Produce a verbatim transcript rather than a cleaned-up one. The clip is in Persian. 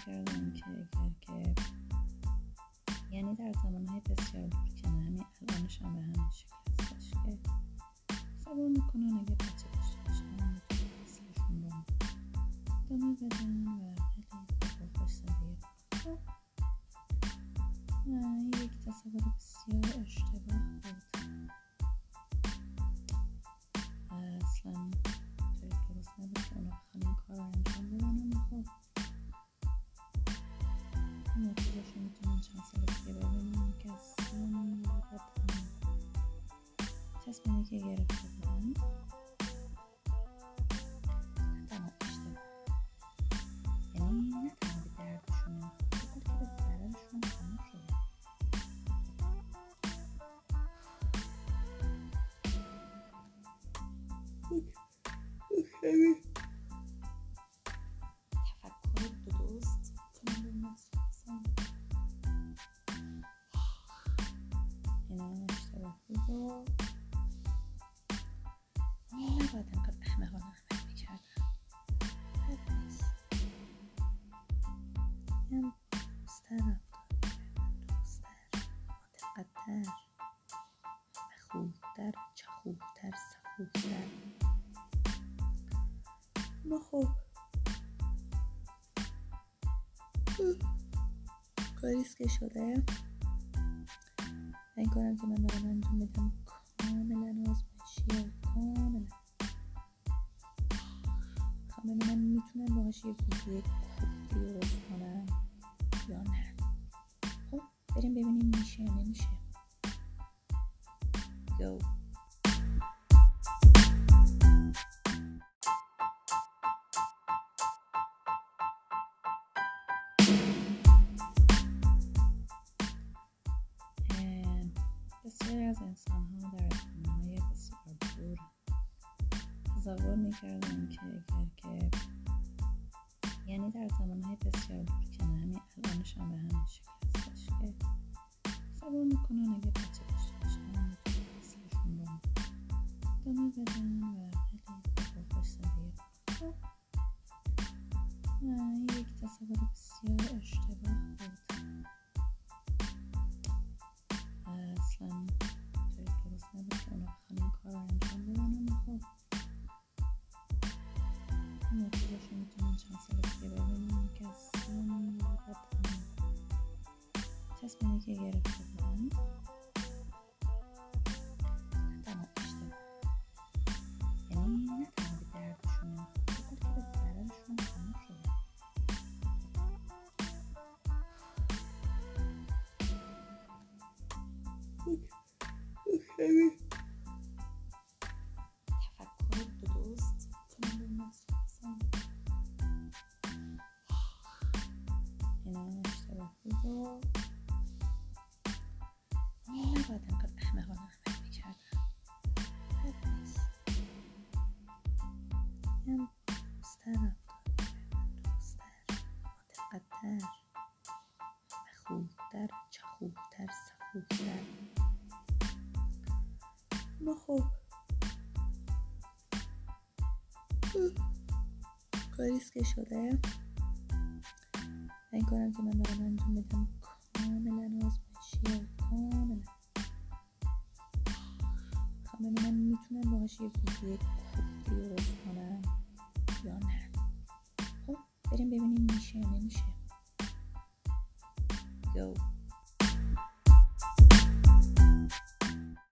میکردم که اگر که یعنی در زمانهای بسیار دور که نه همین الانش هم به همین شکل هستش که تصور میکنن اگه بچه داشته باشن میتونن اصلشون رو ادامه بدن و خیلی خوب باش زندگی کنن. این یک تصور بسیار اشتباه بود، اصلا طوری درست نبود که اونا بخوان این کار رو انجام بدن. اما خب نتیجهش رو میتونن چند سال دیگه ببینیم که اصلا تصمیمی که گرفته بودن نه تنها اشتباه، یعنی نه تنها به دردشون نمیخورد بلکه به ضررشون تموم شده. تفکر درست که من به مصرف اینا اشتباه بود و نباید اینقدر احمقانه عمل میکردم. بد نیست، هم درستر رفتار میکردم، درستر، مدقتر و خوبتر، چخوبتر، سخوبتر. اما خب کاریست که شده و این کارم که من دارم انجام میدم کاملا آزمایشیه، کاملا میخوام ببینم میتونم باهاش یه ویدیو خوب درست کنم یا نه. خب بریم ببینیم میشه یا نمیشه. گو. بسیاری از انسان ها در زمانهای بسیار دور تصور میکردن که اگر که یعنی در زمانهای بسیار دور که نه همین الانش هم به همین شکل هستش که تصور میکنن اگه بچه داشته باشن میتونن اصلشون رو ادامه بدن و خیلی خوب باش زندگی کنن. این یک تصور بسیار اشتباه بود، اصلا طوری درست نبود که اونا بخوان این کار رو انجام بدن. اما خب نتیجهش رو میتونن چند سال دیگه ببینیم که اصلا تصمیمی که گرفته بودن نه تنها اشتباه، یعنی نه تنها به دردشون نمیخورد بلکه به ضررشون تموم شده. تفکر درست که من به مصرف اینا اشتباه بود و نباید اینقدر احمقانه عمل میکردم. بد نیست، هم درستر رفتار میکردم، درستر، مدقتر و خوبتر، چخوبتر، سخوبتر. اما خب کاریست که شده و این کارم که من دارم انجام میدم کاملا آزمایشیه، کاملا میخوام ببینم میتونم باهاش یه ویدیو خوب درست کنم یا نه. خب بریم ببینیم میشه یا نمیشه. گو.